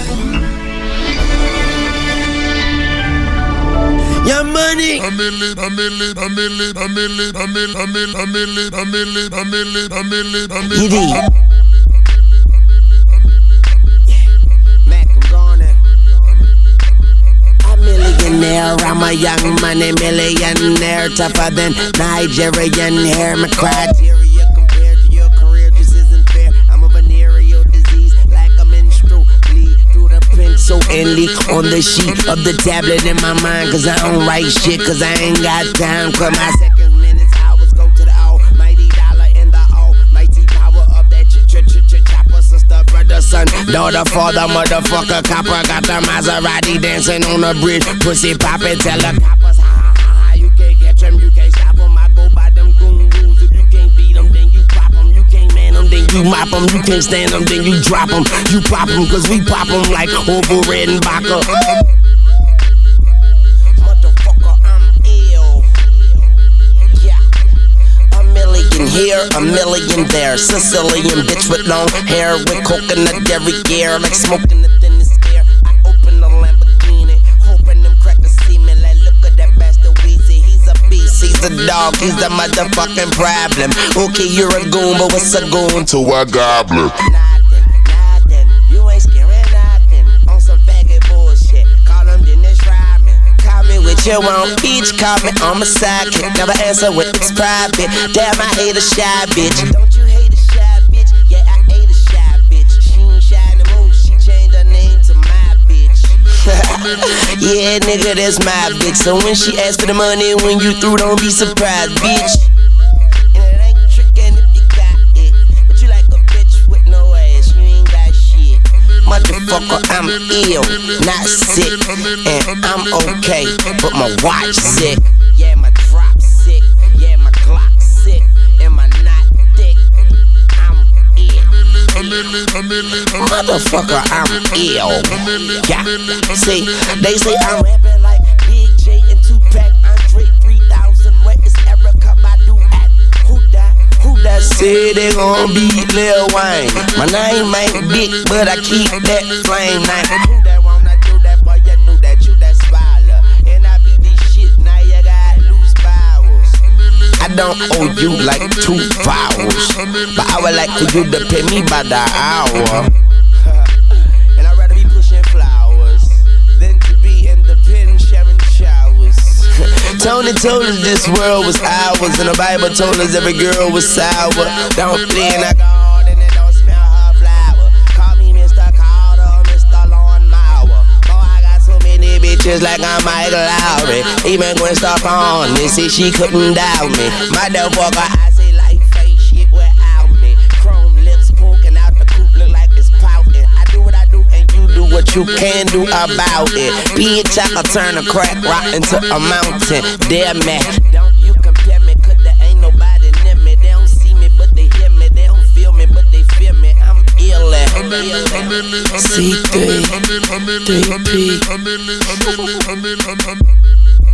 Your money. You did. Millionaire, I'm a young money millionaire, tougher than Nigerian hair. My criteria compared to your career just isn't fair. I'm a venereal disease, like a menstrual bleed through the pencil and leak on the sheet of the tablet in my mind. Cause I don't write shit, cause I ain't got time. Cause my seconds, minutes, hours go to the almighty dollar and the almighty power of that chopper, sister, brother, son, daughter, father, motherfucker, copper. Got the Maserati dancing on the bridge, pussy poppin', tell the coppers, ha ha ha, you can't catch them, you can't stop them. I go by them goon rules. If you can't beat them, then you pop them. You can't man them, then you mop them. You can't stand them, then you drop them. You pop them, cause we pop them like Orville Redenbacher. Motherfucker, I'm ill. Yeah. A million here, a million there. Sicilian bitch with long hair, with coconut dairy gear, like smoking the thinnest air. I open the Lamborghini, hoping them crackers see me. Like, look at that bastard Weezy. He's a beast, he's a dog, he's the motherfucking problem. Okay, you're a goon, but what's a goon to a goblin? Nothing, you ain't scaring nothing. On some faggot bullshit, call him Dennis Rodman. Call me with your own peach, call me on my sidekick. Never answer with it's private. Damn, I hate a shy bitch. Don't you hate a shy bitch? Yeah, I hate a shy bitch. She ain't shy no more, she changed her name to my bitch. Yeah, nigga, that's my bitch. So when she asks for the money, when you through, don't be surprised, bitch. And it ain't trickin' if you got it, but you like a bitch with no ass, you ain't got shit. Motherfucker, I'm ill, not sick, and I'm okay, but my watch sick. Yeah, my drop sick, yeah, my Glock sick, and my knot thick. I'm ill. Motherfucker, I'm ill. Yeah, see, they say I'm rapping like Big J and Tupac, Andre 3000. Where is Erykah Badu at? Who that said they gon' beat Lil Wayne? My name ain't big, but I keep that flame name. Who that wanna do that, boy? You knew that, you that spoiler. And I be this shit, now you got loose powers. I don't owe you like 2 vowels, but I would like for you to pay me by the hour. And I'd rather be pushing flowers than to be in the pen sharing showers. Tony told us this world was ours, and the Bible told us every girl was sour. Don't play in a garden and don't smell her flower. Call me Mr. Carter, Mr. Lawnmower. Oh, I got so many bitches like I'm Michael Lowry. Even Gwen Stefani said she couldn't doubt me. Motherfucker, I say life ain't shit without me. Chrome lips poking out the coupe, look like it's pouting. I do what I do and you do what you can do about it. Bitch, I can turn a crack rock into a mountain. Damn man, don't you compare me, cause there ain't nobody near me. They don't see me, but they hear me. They don't feel me, but they feel me. I'm ill at C3, 3P.